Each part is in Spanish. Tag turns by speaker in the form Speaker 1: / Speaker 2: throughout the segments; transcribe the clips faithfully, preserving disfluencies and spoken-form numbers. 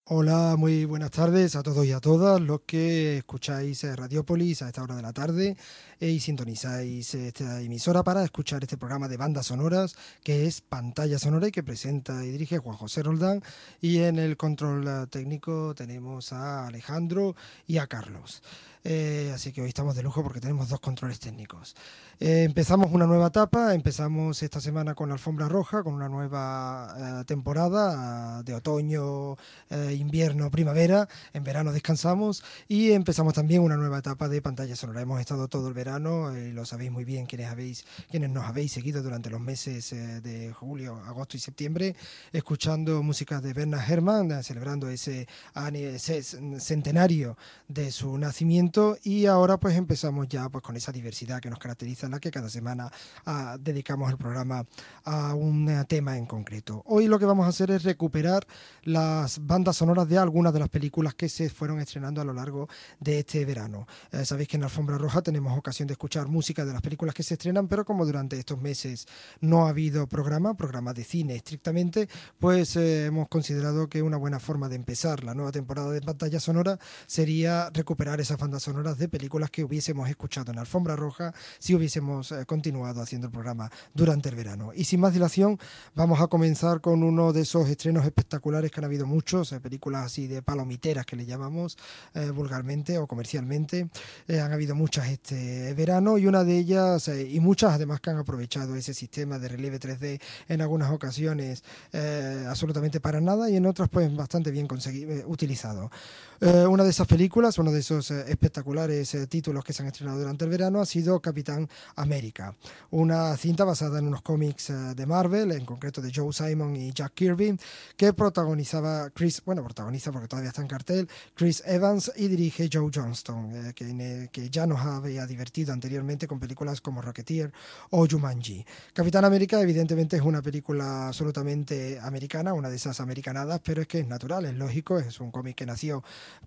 Speaker 1: Hola, muy buenas tardes a todos y a todas los que escucháis eh, Radiópolis a esta hora de la tarde eh, y sintonizáis esta emisora para escuchar este programa de bandas sonoras que es Pantalla Sonora y que presenta y dirige Juan José Roldán, y en el control eh, técnico tenemos a Alejandro y a Carlos. Eh, así que hoy estamos de lujo porque tenemos dos controles técnicos. Eh, empezamos una nueva etapa, empezamos esta semana con la Alfombra Roja, con una nueva eh, temporada eh, de otoño, eh, invierno, primavera. En verano descansamos y empezamos también una nueva etapa de Pantalla Sonora. Hemos estado todo el verano, y eh, lo sabéis muy bien quienes, habéis, quienes nos habéis seguido durante los meses eh, de julio, agosto y septiembre, escuchando música de Bernard Herrmann, eh, celebrando ese, ese centenario de su nacimiento. Y ahora pues empezamos ya pues con esa diversidad que nos caracteriza, en la que cada semana uh, dedicamos el programa a un uh, tema en concreto. Hoy lo que vamos a hacer es recuperar las bandas sonoras de algunas de las películas que se fueron estrenando a lo largo de este verano. Eh, sabéis que en la Alfombra Roja tenemos ocasión de escuchar música de las películas que se estrenan, pero como durante estos meses no ha habido programa, programa de cine estrictamente, pues eh, hemos considerado que una buena forma de empezar la nueva temporada de Pantalla Sonora sería recuperar esas bandas sonoras de películas que hubiésemos escuchado en la Alfombra Roja si hubiésemos eh, continuado haciendo el programa durante el verano. Y sin más dilación, vamos a comenzar con uno de esos estrenos espectaculares que han habido muchos, eh, películas así de palomiteras que le llamamos eh, vulgarmente o comercialmente. Eh, han habido muchas este verano, y una de ellas, eh, y muchas además que han aprovechado ese sistema de relieve tres D en algunas ocasiones eh, absolutamente para nada, y en otras pues bastante bien conseguido, eh, utilizado. Eh, una de esas películas, uno de esos eh, espectaculares eh, títulos que se han estrenado durante el verano ha sido Capitán América, una cinta basada en unos cómics eh, de Marvel, en concreto de Joe Simon y Jack Kirby, que protagonizaba Chris, bueno, protagoniza porque todavía está en cartel, Chris Evans, y dirige Joe Johnston, eh, que, eh, que ya nos había divertido anteriormente con películas como Rocketeer o Jumanji. Capitán América evidentemente es una película absolutamente americana, una de esas americanadas, pero es que es natural, es lógico, es un cómic que nació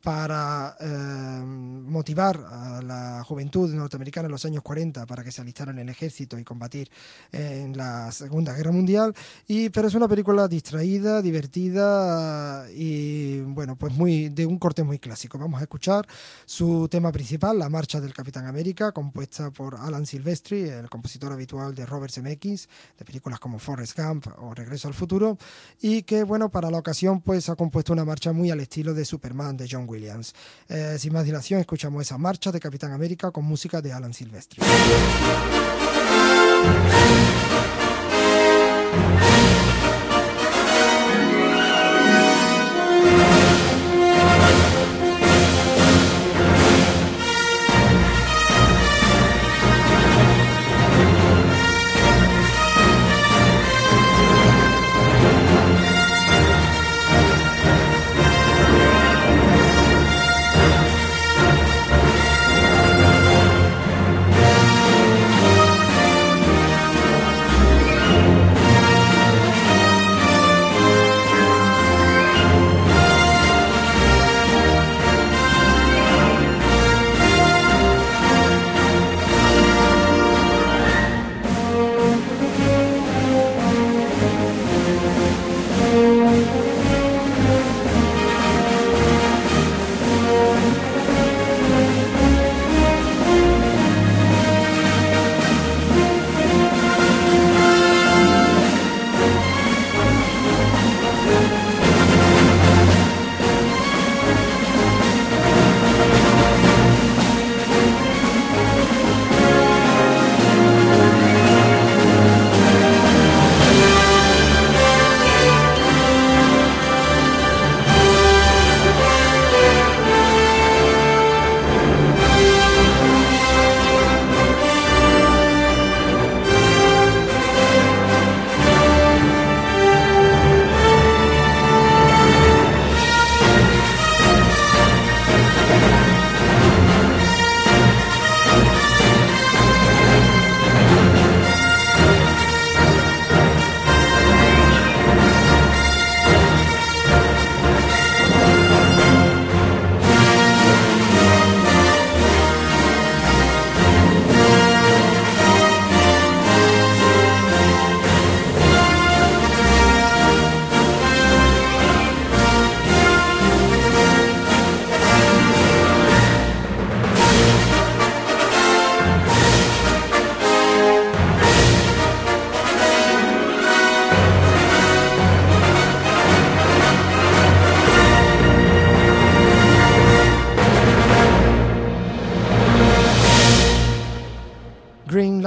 Speaker 1: para eh, motivar a la juventud norteamericana en los años cuarenta para que se alistaran en el ejército y combatir en la Segunda Guerra Mundial, y, pero es una película distraída, divertida y bueno, pues muy de un corte muy clásico. Vamos a escuchar su tema principal, La Marcha del Capitán América, compuesta por Alan Silvestri, el compositor habitual de Robert Zemeckis, de películas como Forrest Gump o Regreso al Futuro, y que bueno, para la ocasión pues ha compuesto una marcha muy al estilo de Superman de John Williams. Eh, sin más dilación, escuchamos esa marcha de Capitán América con música de Alan Silvestri.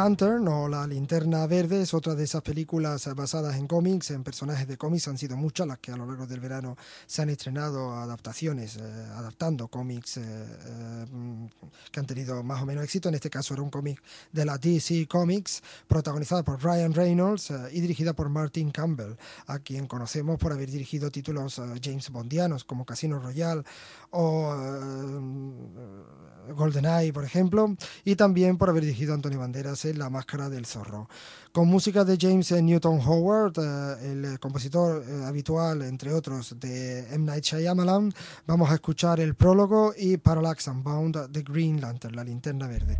Speaker 1: Lantern o La Linterna Verde es otra de esas películas basadas en cómics, en personajes de cómics. Han sido muchas las que a lo largo del verano se han estrenado adaptaciones, eh, adaptando cómics eh, eh, que han tenido más o menos éxito. En este caso era un cómic de la D C Comics, protagonizada por Ryan Reynolds eh, y dirigida por Martin Campbell, a quien conocemos por haber dirigido títulos eh, James Bondianos como Casino Royale o eh, GoldenEye, por ejemplo, y también por haber dirigido a Antonio Banderas en La Máscara del Zorro. Con música de James Newton Howard, eh, el compositor eh, habitual, entre otros, de M. Night Shyamalan, vamos a escuchar el prólogo y Parallax Unbound de Green Lantern, La Linterna Verde.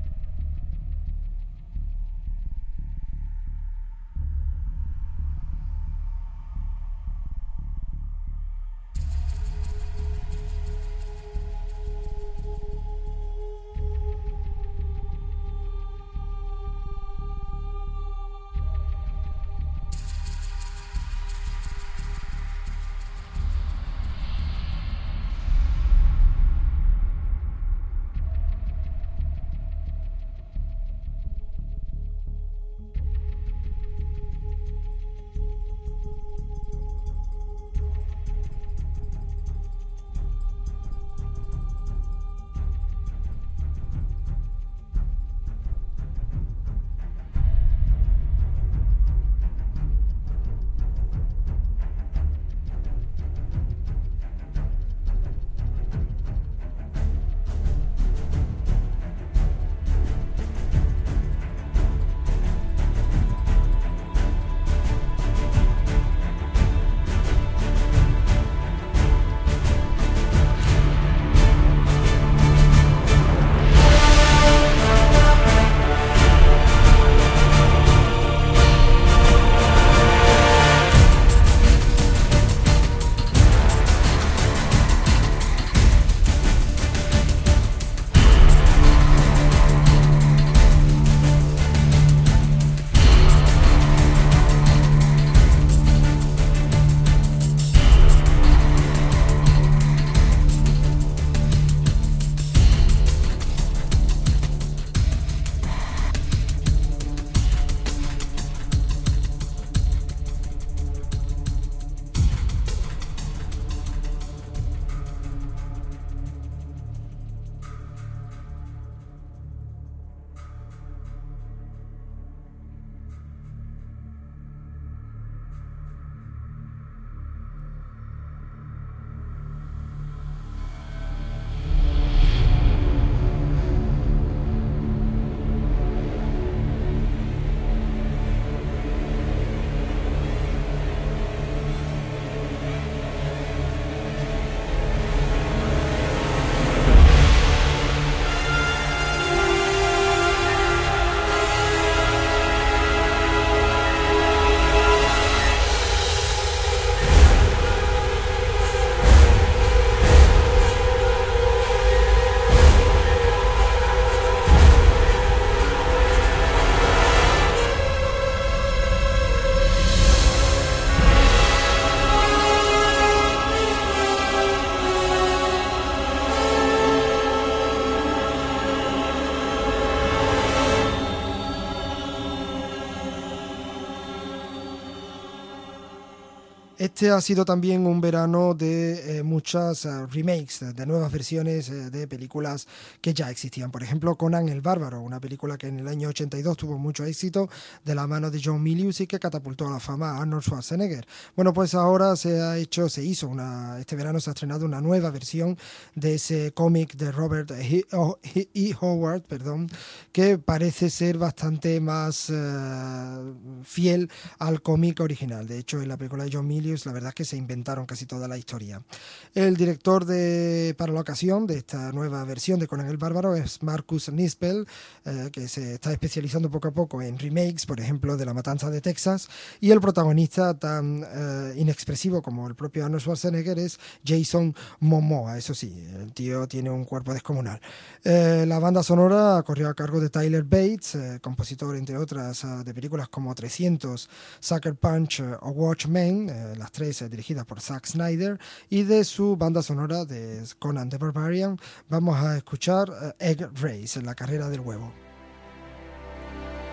Speaker 1: Este ha sido también un verano de eh, muchas uh, remakes, de nuevas versiones eh, de películas que ya existían. Por ejemplo, Conan el Bárbaro, una película que en el año ochenta y dos tuvo mucho éxito de la mano de John Milius y que catapultó a la fama a Arnold Schwarzenegger. Bueno, pues ahora se ha hecho, se hizo una, este verano se ha estrenado una nueva versión de ese cómic de Robert E. Howard, perdón, que parece ser bastante más uh, fiel al cómic original. De hecho, en la película de John Milius, la verdad es que se inventaron casi toda la historia. El director de, para la ocasión de esta nueva versión de Conan el Bárbaro es Marcus Nispel, eh, que se está especializando poco a poco en remakes, por ejemplo, de La Matanza de Texas, y el protagonista tan eh, inexpresivo como el propio Arnold Schwarzenegger es Jason Momoa. Eso sí, el tío tiene un cuerpo descomunal. Eh, la banda sonora corrió a cargo de Tyler Bates, eh, compositor, entre otras, uh, de películas como trescientos, Sucker Punch uh, o Watchmen, eh, las tres eh, dirigidas por Zack Snyder, y de su banda sonora de Conan the Barbarian vamos a escuchar uh, Egg Race, la carrera del huevo.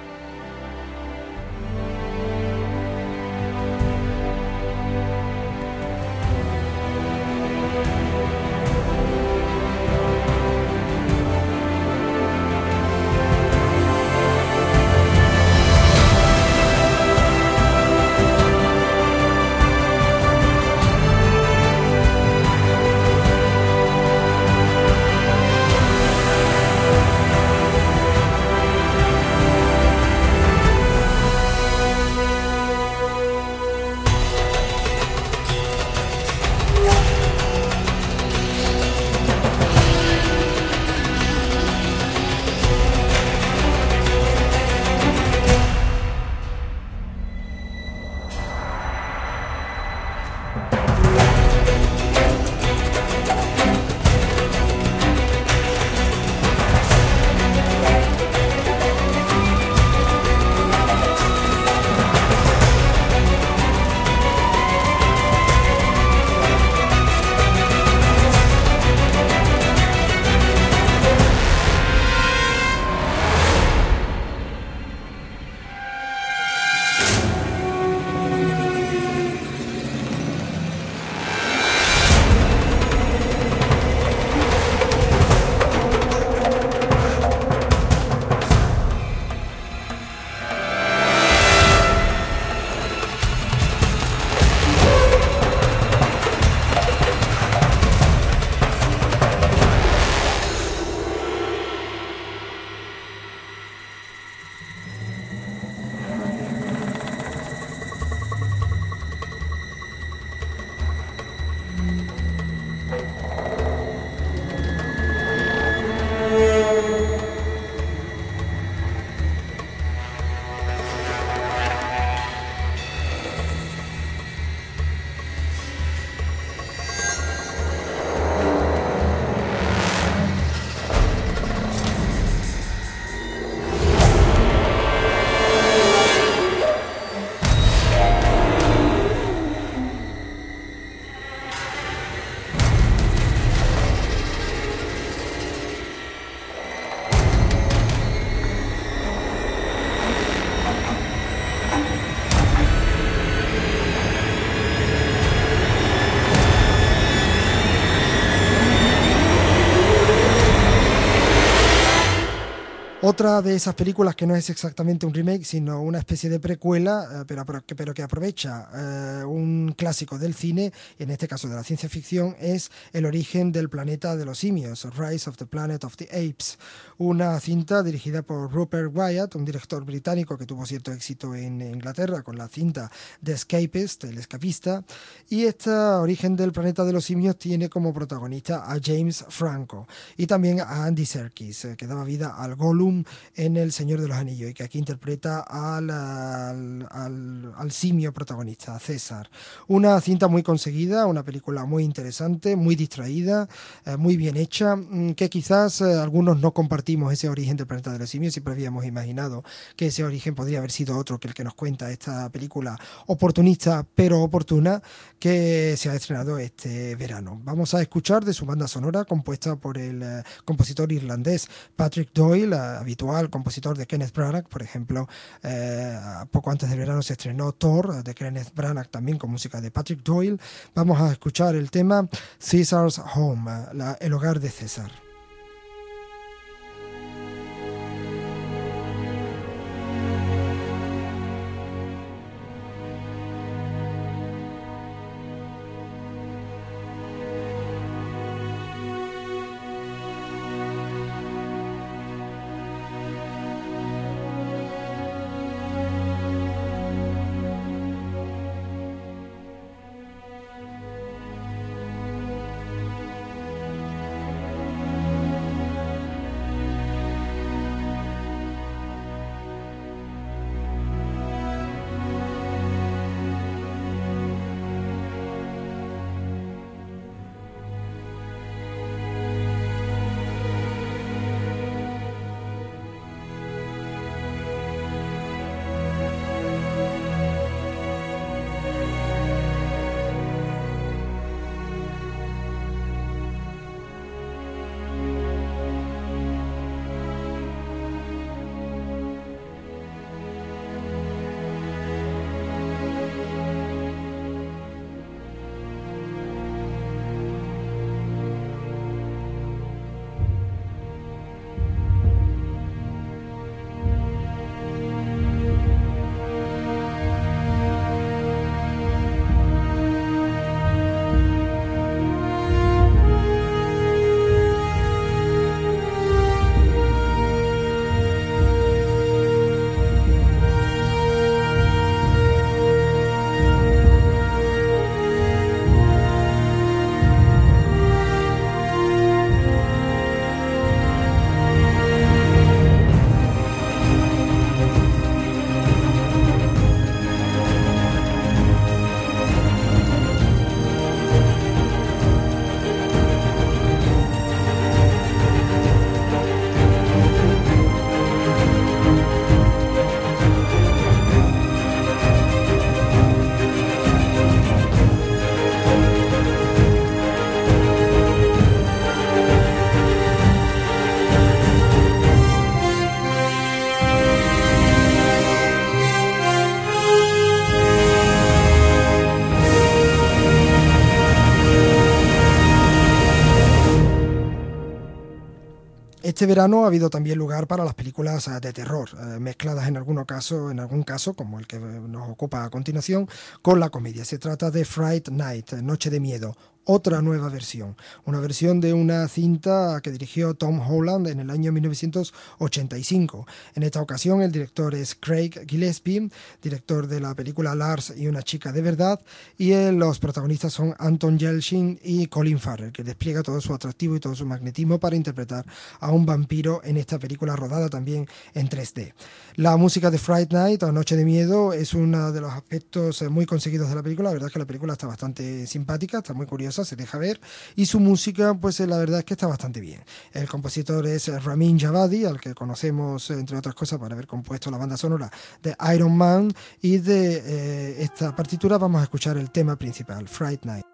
Speaker 1: Otra de esas películas que no es exactamente un remake, sino una especie de precuela, eh, pero, pero que aprovecha eh, un clásico del cine, en este caso de la ciencia ficción, es El origen del planeta de los simios, Rise of the Planet of the Apes, una cinta dirigida por Rupert Wyatt, un director británico que tuvo cierto éxito en Inglaterra con la cinta The Escapist, El escapista, y esta Origen del planeta de los simios tiene como protagonista a James Franco y también a Andy Serkis, eh, que daba vida al Gollum en El Señor de los Anillos y que aquí interpreta al, al, al, al simio protagonista, César. Una cinta muy conseguida, una película muy interesante, muy distraída, eh, muy bien hecha, que quizás eh, algunos no compartimos ese origen del planeta de los simios, siempre habíamos imaginado que ese origen podría haber sido otro que el que nos cuenta esta película oportunista pero oportuna que se ha estrenado este verano. Vamos a escuchar de su banda sonora compuesta por el eh, compositor irlandés Patrick Doyle, eh, habitual compositor de Kenneth Branagh, por ejemplo, eh, poco antes del verano se estrenó Thor de Kenneth Branagh también con música de Patrick Doyle. Vamos a escuchar el tema Caesar's Home, la, el hogar de César. Este verano ha habido también lugar para las películas de terror, eh, mezcladas en algún caso, en algún caso, como el que nos ocupa a continuación, con la comedia. Se trata de Fright Night, Noche de Miedo, otra nueva versión, una versión de una cinta que dirigió Tom Holland en el año mil novecientos ochenta y cinco. En esta ocasión el director es Craig Gillespie, director de la película Lars y una chica de verdad, y eh, los protagonistas son Anton Yelchin y Colin Farrell, que despliega todo su atractivo y todo su magnetismo para interpretar a un vampiro en esta película rodada también en tres D. La música de Fright Night o Noche de Miedo es uno de los aspectos muy conseguidos de la película. La verdad es que la película está bastante simpática, está muy curiosa, se deja ver, y su música pues la verdad es que está bastante bien. El compositor es Ramin Djawadi, al que conocemos entre otras cosas por haber compuesto la banda sonora de Iron Man, y de eh, esta partitura vamos a escuchar el tema principal, Fright Night.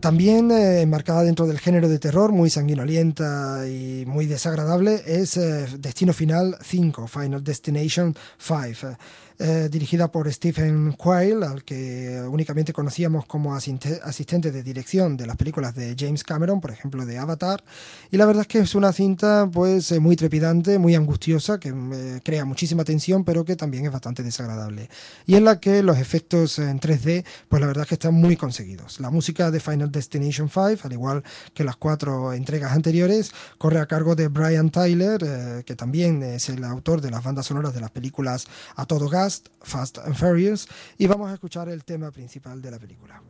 Speaker 1: También eh, enmarcada dentro del género de terror, muy sanguinolienta y muy desagradable, es eh, Destino Final cinco, Final Destination cinco. Eh, dirigida por Stephen Quayle, al que únicamente conocíamos como asiste- asistente de dirección de las películas de James Cameron, por ejemplo de Avatar, y la verdad es que es una cinta pues eh, muy trepidante, muy angustiosa, que eh, crea muchísima tensión, pero que también es bastante desagradable, y en la que los efectos en tres D, pues la verdad es que están muy conseguidos. La música de Final Destination cinco, al igual que las cuatro entregas anteriores, corre a cargo de Brian Tyler, eh, que también es el autor de las bandas sonoras de las películas A Todo Gas, Fast and Furious, y vamos a escuchar el tema principal de la película.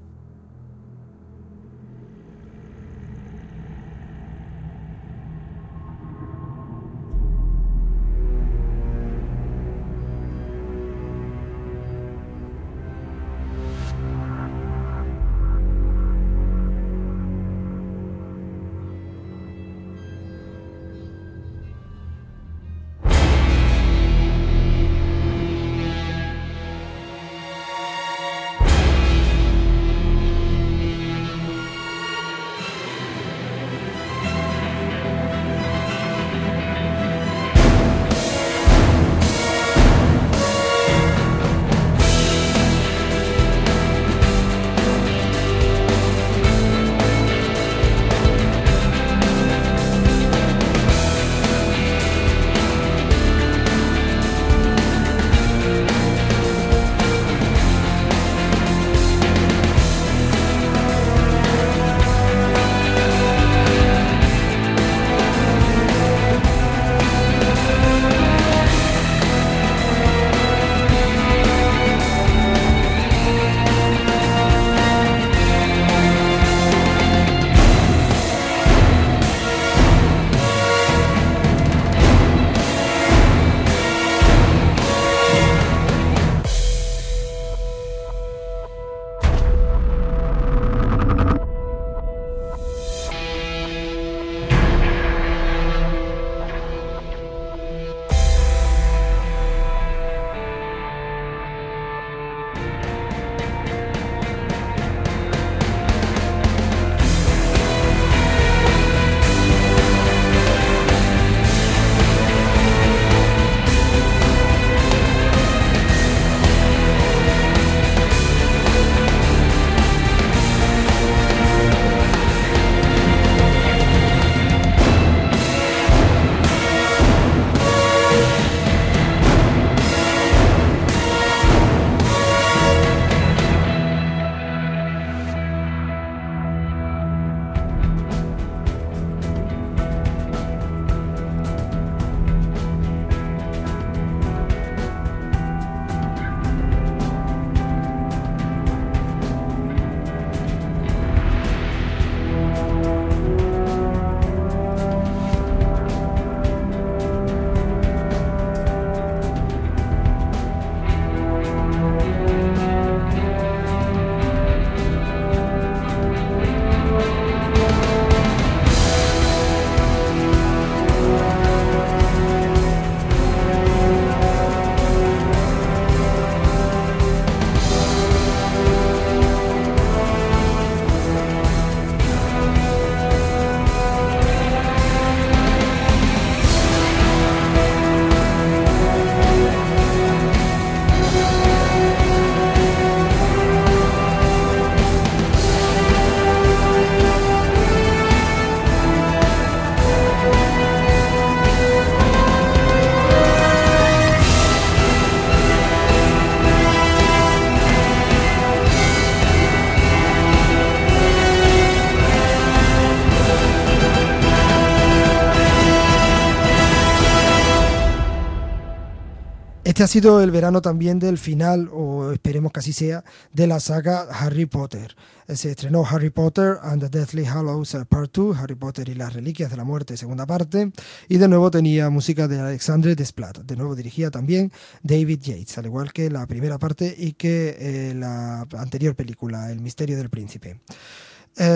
Speaker 1: Este ha sido el verano también del final, o esperemos que así sea, de la saga Harry Potter. Se estrenó Harry Potter and the Deathly Hallows Part dos, Harry Potter y las Reliquias de la Muerte, segunda parte, y de nuevo tenía música de Alexandre Desplat. De nuevo dirigía también David Yates, al igual que la primera parte y que eh, la anterior película, El Misterio del Príncipe. Eh,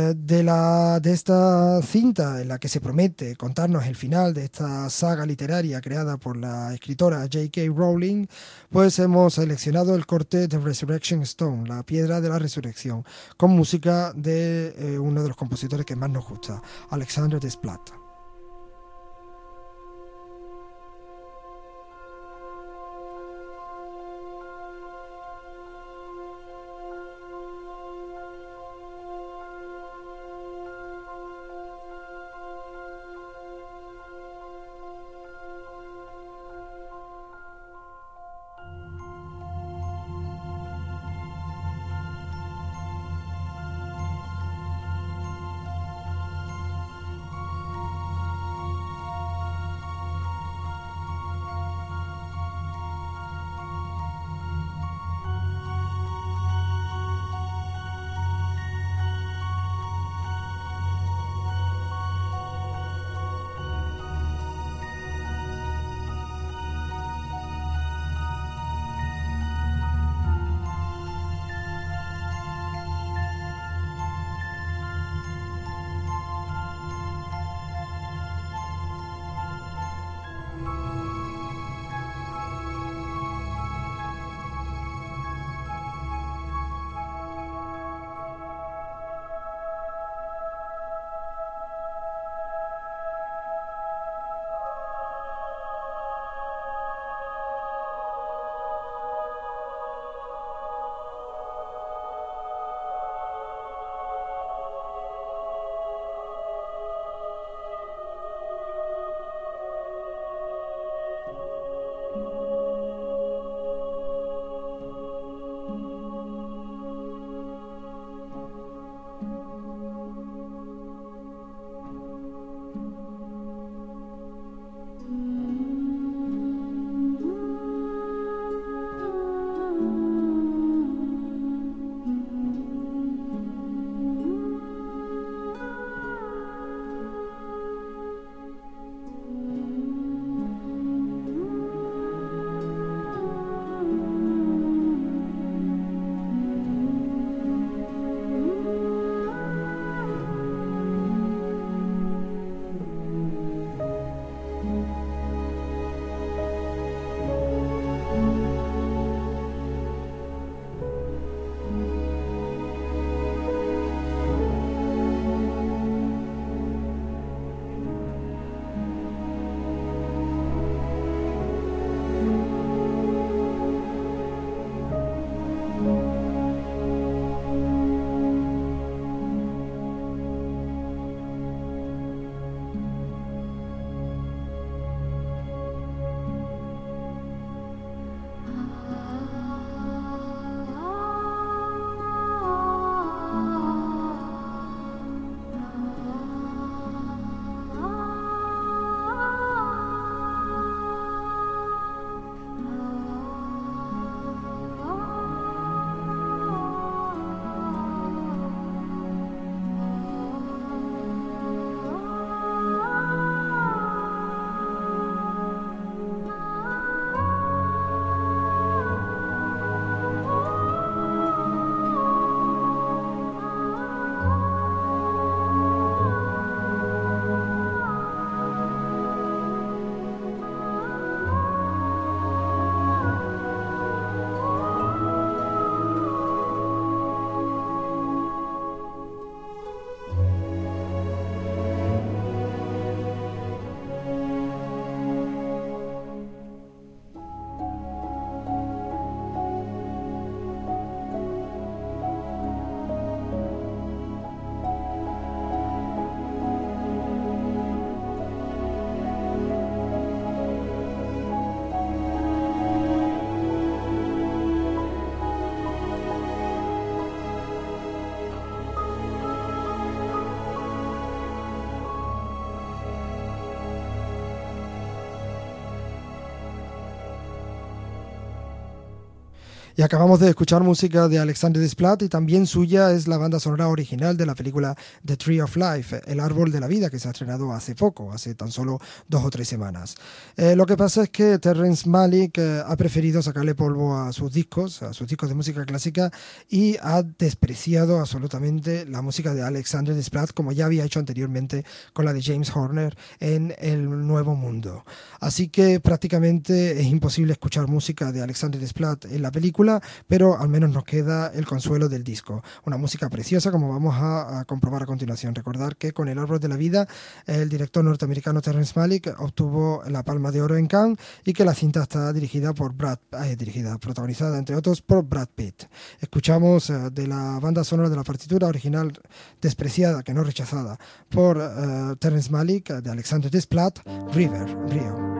Speaker 1: de, la, de esta cinta en la que se promete contarnos el final de esta saga literaria creada por la escritora J K. Rowling, pues hemos seleccionado el corte de Resurrection Stone, la piedra de la resurrección, con música de eh, uno de los compositores que más nos gusta, Alexander Desplat. Y acabamos de escuchar música de Alexander Desplat y también suya es la banda sonora original de la película The Tree of Life, El Árbol de la Vida, que se ha estrenado hace poco, hace tan solo dos o tres semanas. Eh, lo que pasa es que Terrence Malick eh, ha preferido sacarle polvo a sus discos, a sus discos de música clásica, y ha despreciado absolutamente la música de Alexander Desplat, como ya había hecho anteriormente con la de James Horner en El Nuevo Mundo. Así que prácticamente es imposible escuchar música de Alexander Desplat en la película, pero al menos nos queda el consuelo del disco. Una música preciosa, como vamos a, a comprobar a continuación. Recordar que con El Árbol de la Vida el director norteamericano Terrence Malick obtuvo la Palma de Oro en Cannes y que la cinta está dirigida por Brad, eh, dirigida, protagonizada entre otros por Brad Pitt. Escuchamos eh, de la banda sonora de la partitura original despreciada, que no rechazada, por eh, Terrence Malick, de Alexander Desplat, River, Río.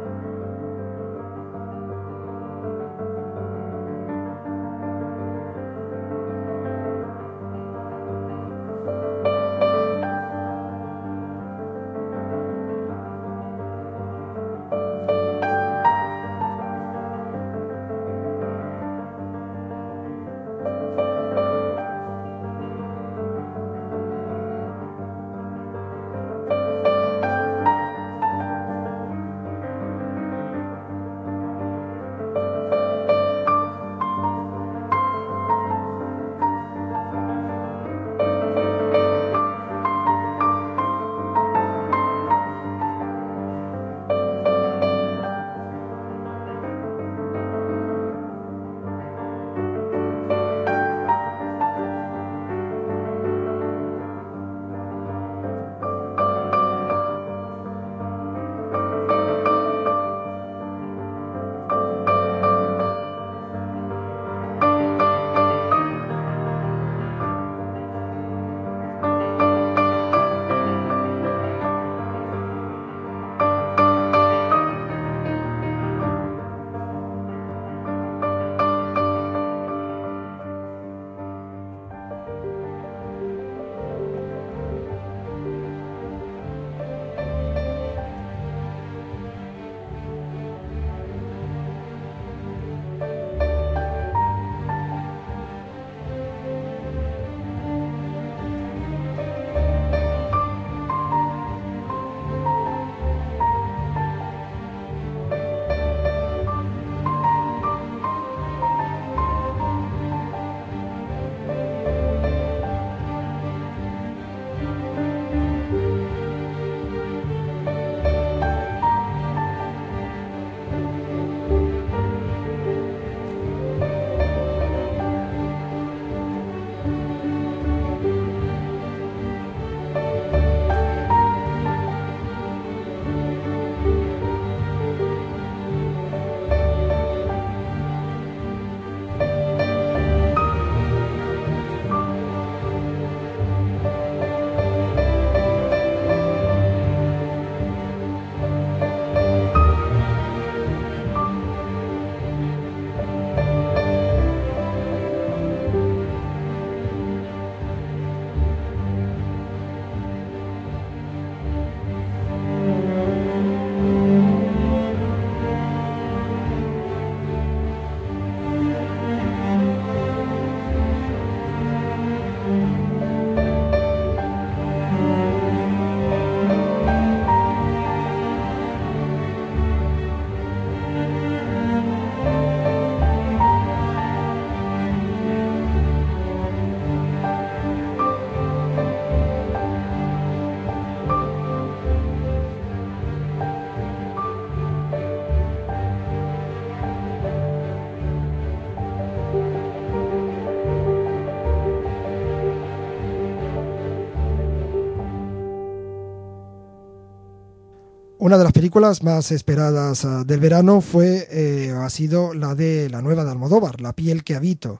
Speaker 1: Una de las películas más esperadas uh, del verano fue, eh, ha sido la de la nueva de Almodóvar, La piel que habito.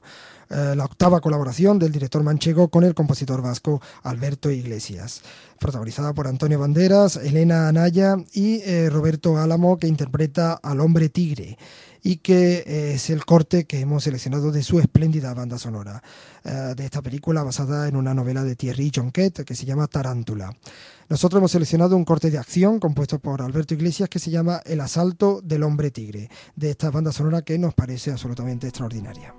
Speaker 1: eh, la octava colaboración del director manchego con el compositor vasco Alberto Iglesias, protagonizada por Antonio Banderas, Elena Anaya y eh, Roberto Álamo, que interpreta al hombre tigre, y que eh, es el corte que hemos seleccionado de su espléndida banda sonora, eh, de esta película basada en una novela de Thierry Jonquet que se llama Tarántula. Nosotros hemos seleccionado un corte de acción compuesto por Alberto Iglesias que se llama El asalto del hombre tigre, de esta banda sonora que nos parece absolutamente extraordinaria.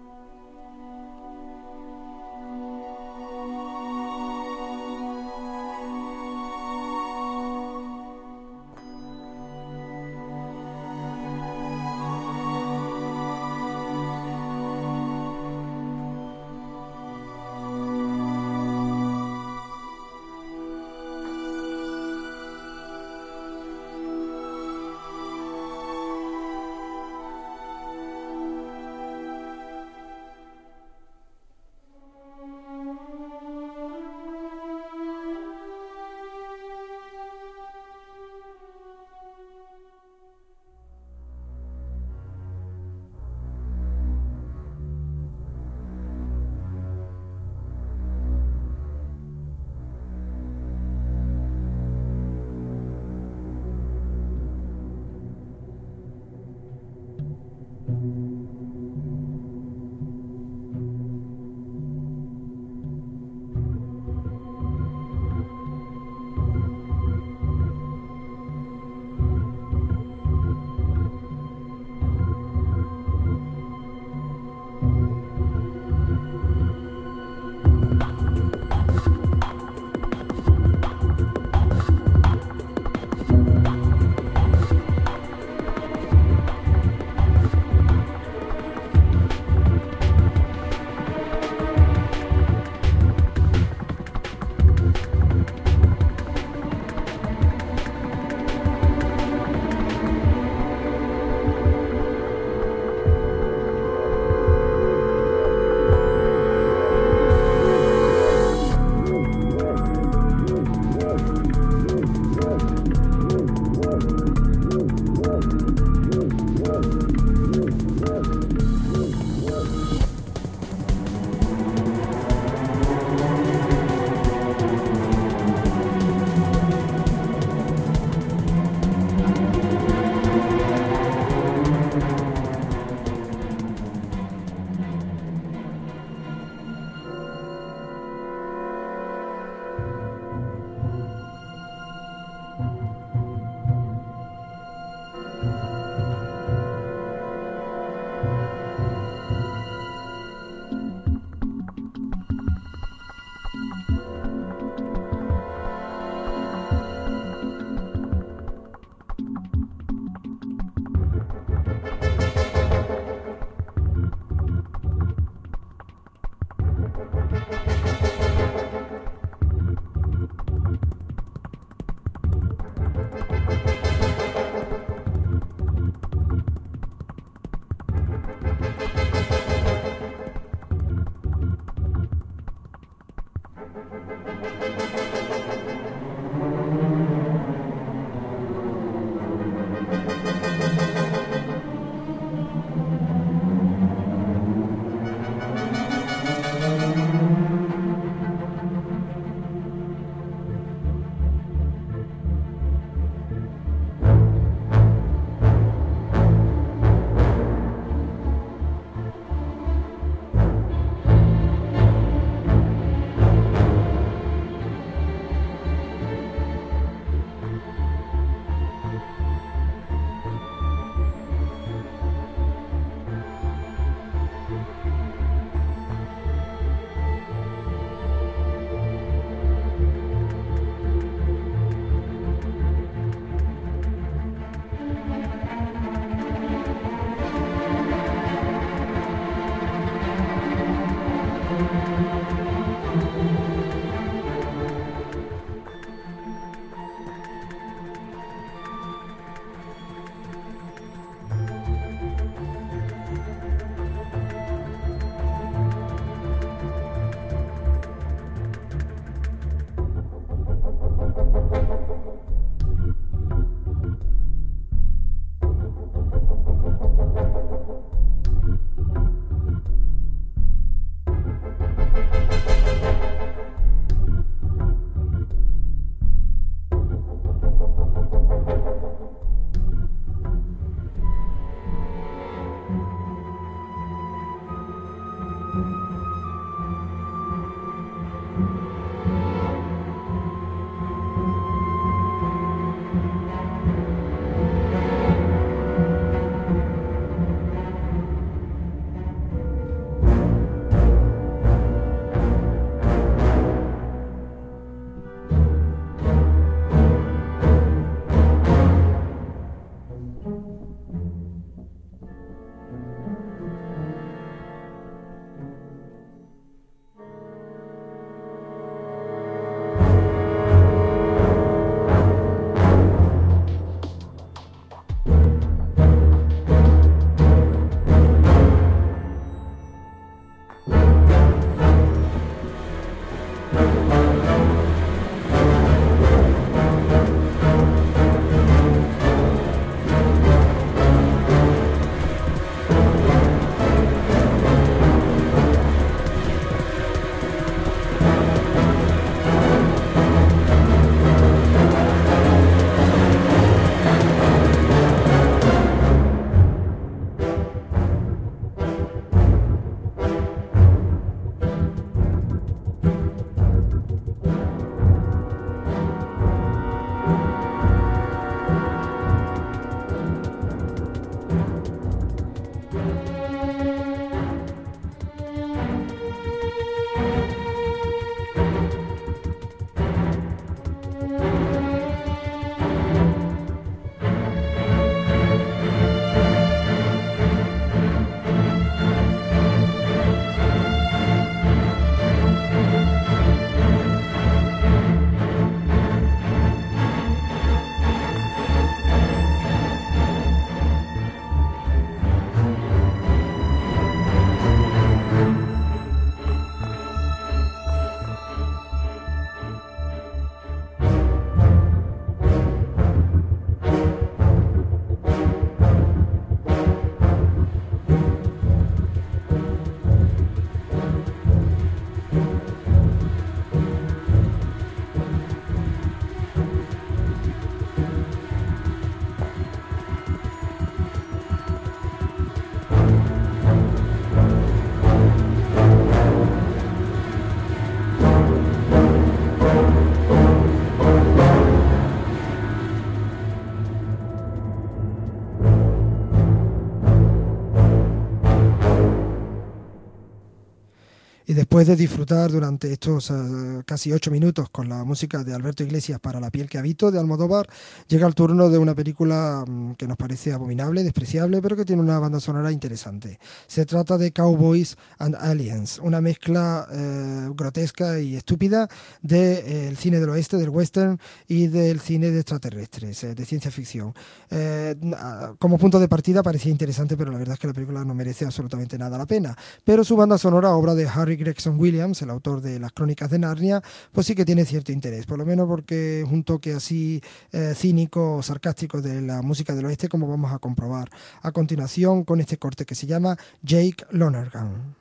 Speaker 1: Y después de disfrutar durante estos uh, casi ocho minutos con la música de Alberto Iglesias para La piel que habito de Almodóvar, llega el turno de una película um, que nos parece abominable, despreciable, pero que tiene una banda sonora interesante. Se trata de Cowboys and Aliens, una mezcla uh, grotesca y estúpida del de, eh, cine del oeste, del western y del cine de extraterrestres, eh, de ciencia ficción. Eh, como punto de partida parecía interesante, pero la verdad es que la película no merece absolutamente nada la pena. Pero su banda sonora, obra de Harry Gregson Williams, el autor de Las Crónicas de Narnia, pues sí que tiene cierto interés, por lo menos porque es un toque así eh, cínico o sarcástico de la música del oeste, como vamos a comprobar a continuación con este corte que se llama Jake Lonergan.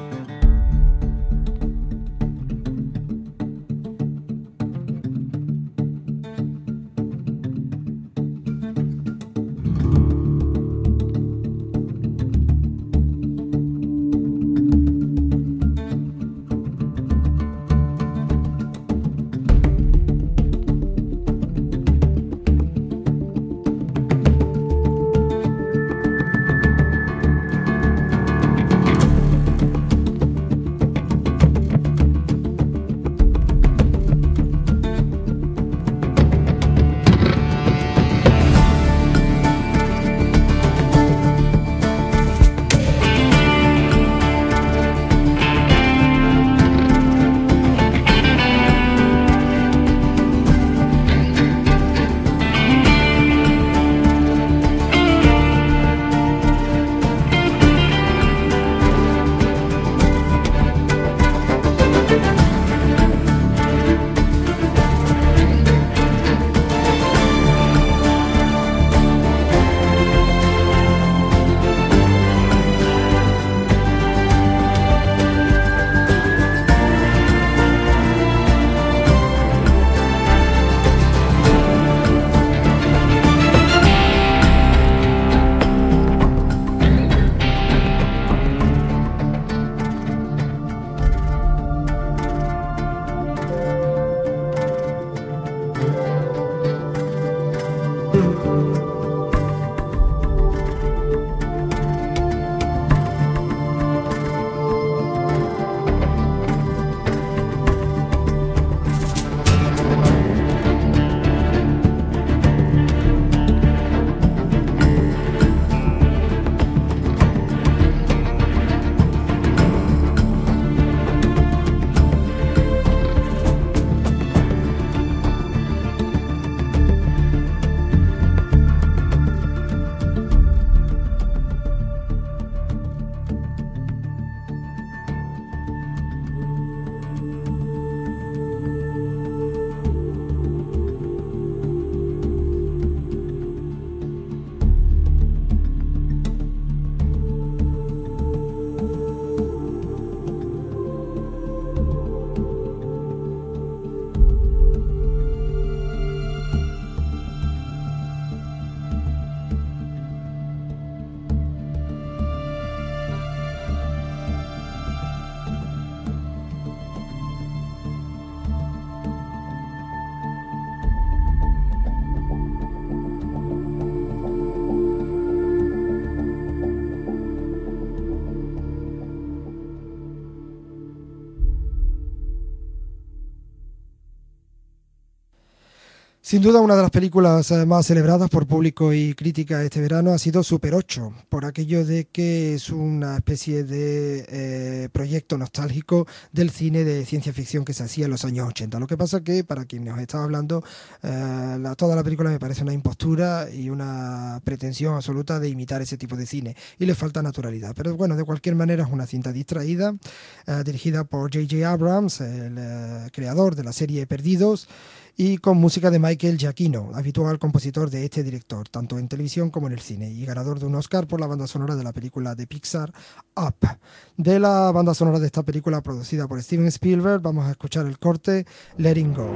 Speaker 1: Sin duda, una de las películas eh, más celebradas por público y crítica este verano ha sido Super ocho, por aquello de que es una especie de eh, proyecto nostálgico del cine de ciencia ficción que se hacía en los años ochenta. Lo que pasa que, para quien nos estaba hablando, eh, la, toda la película me parece una impostura y una pretensión absoluta de imitar ese tipo de cine, y le falta naturalidad. Pero bueno, de cualquier manera es una cinta distraída, eh, dirigida por J J Abrams, el eh, creador de la serie Perdidos, y con música de Michael Giacchino, habitual compositor de este director, tanto en televisión como en el cine, y ganador de un Oscar por la banda sonora de la película de Pixar, Up. De la banda sonora de esta película producida por Steven Spielberg, vamos a escuchar el corte Letting Go.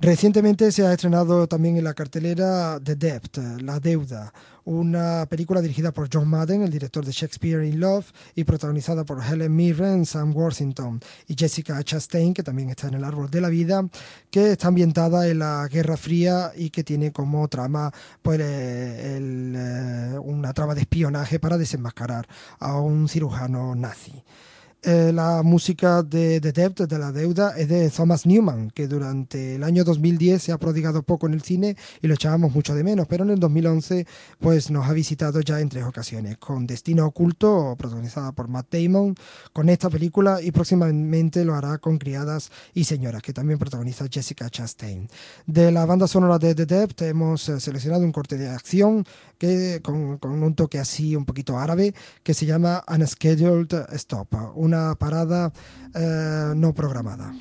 Speaker 1: Recientemente se ha estrenado también en la cartelera The Debt, La Deuda, una película dirigida por John Madden, el director de Shakespeare in Love, y protagonizada por Helen Mirren, Sam Worthington y Jessica Chastain, que también está en El Árbol de la Vida, que está ambientada en la Guerra Fría y que tiene como trama pues, el, el, una trama de espionaje para desenmascarar a un cirujano nazi. Eh, la música de The Debt, de La Deuda, es de Thomas Newman, que durante el año dos mil diez se ha prodigado poco en el cine y lo echábamos mucho de menos, pero en el dos mil once pues, nos ha visitado ya en tres ocasiones, con Destino Oculto, protagonizada por Matt Damon, con esta película, y próximamente lo hará con Criadas y Señoras, que también protagoniza Jessica Chastain. De la banda sonora de The Debt hemos seleccionado un corte de acción que, con, con un toque así un poquito árabe, que se llama Unscheduled Stop, una parada eh, no programada.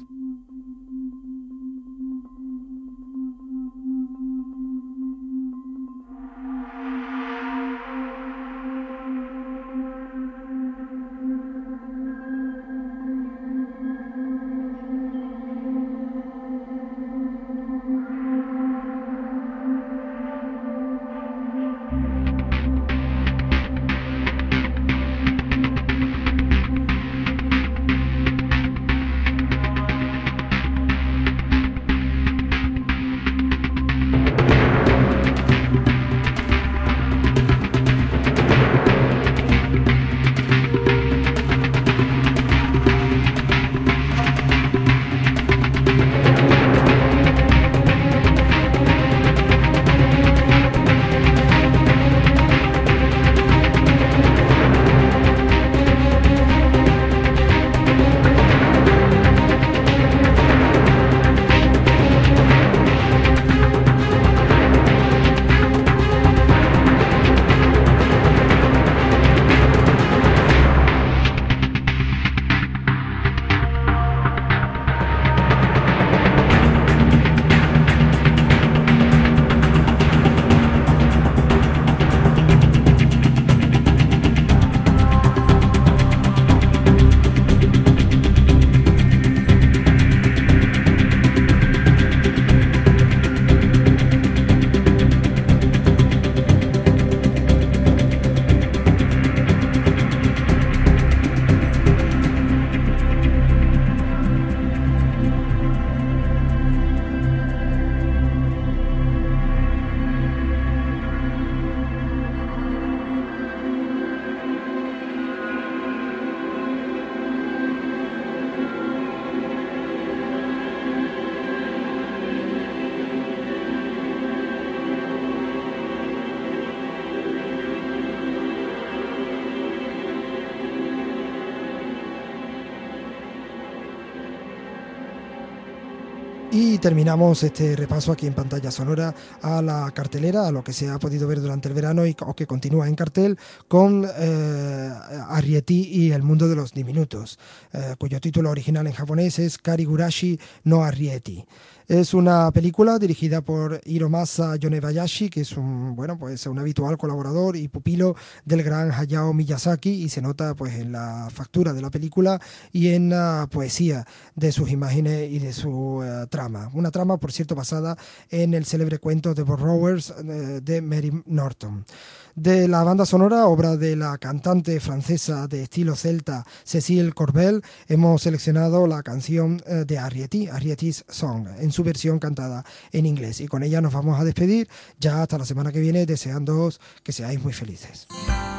Speaker 1: Y terminamos este repaso aquí en Pantalla Sonora a la cartelera, a lo que se ha podido ver durante el verano y o que continúa en cartel, con eh, Arrietty y el mundo de los diminutos, eh, cuyo título original en japonés es Karigurashi no Arrietty. Es una película dirigida por Hiromasa Yonebayashi, que es un, bueno, pues un habitual colaborador y pupilo del gran Hayao Miyazaki, y se nota pues en la factura de la película y en la poesía de sus imágenes y de su uh, trama. Una trama, por cierto, basada en el célebre cuento de Borrowers uh, de Mary Norton. De la banda sonora, obra de la cantante francesa de estilo celta Cécile Corbel, hemos seleccionado la canción uh, de Arrietty, Arrietty's Song, en su versión cantada en inglés. Y con ella nos vamos a despedir ya hasta la semana que viene, deseándoos que seáis muy felices.